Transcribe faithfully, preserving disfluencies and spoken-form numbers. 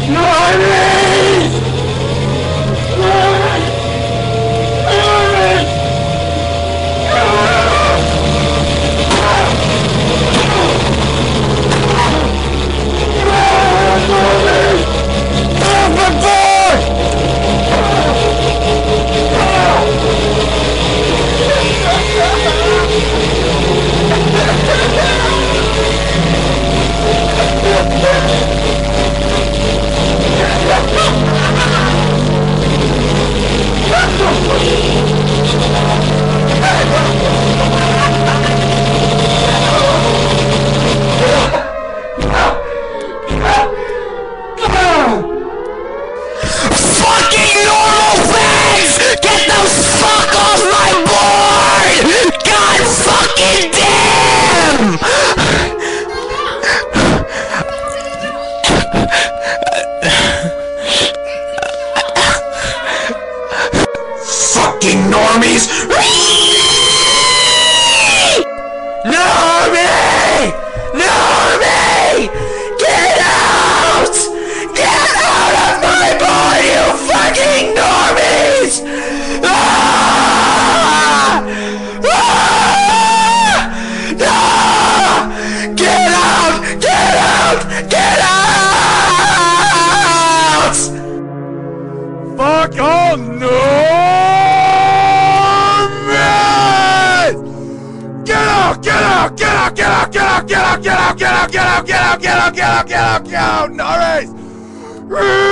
Normies! Normies! Normies! Normies! Open door! Fucking normal things! Get the fuck off my board! God fucking damn! Fucking normies! Normie! Normie! Get out! Get out of my board, you fucking normies! Ah! Ah! No! Get out! Get out! Get out! Fuck all Normies! Get out! Get out! Get out! Get out! Get out! Get out! Get out! Get out! Get out! Get out! Get out! Get out! Get out! Get out! Normies!